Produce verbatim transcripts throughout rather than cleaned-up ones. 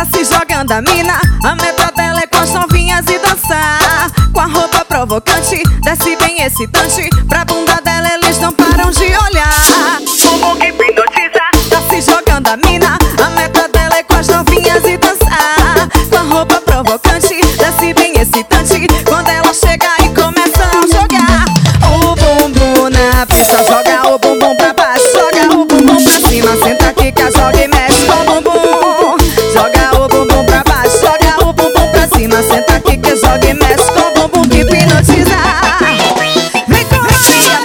tá se jogando a mina. A meta dela é com as novinhas e dançar. Com a roupa provocante, desce bem excitante. Pra bunda dela eles não param de olhar. Bumbum que hipnotiza, tá se jogando a mina. A meta dela é com as novinhas e dançar. Com a roupa provocante, desce bem excitante. Quando ela chega e começa a jogar o bumbum na pista, joga o bumbum pra baixo, joga o bumbum pra cima. Senta, quica, joga e mexe com o bumbum. Joga o bumbum pra baixo, joga o bumbum pra cima. Senta, quica, joga e mexe com o bumbum que hipnotiza. Vem com a minha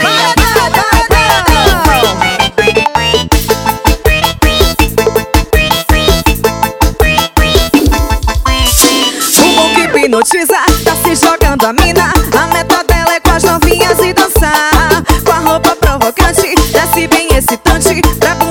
bumbum que hipnotiza, tá se jogando a mina. A meta dela é com as novinhas e dançar. Com a roupa provocante, desce bem excitante. Pra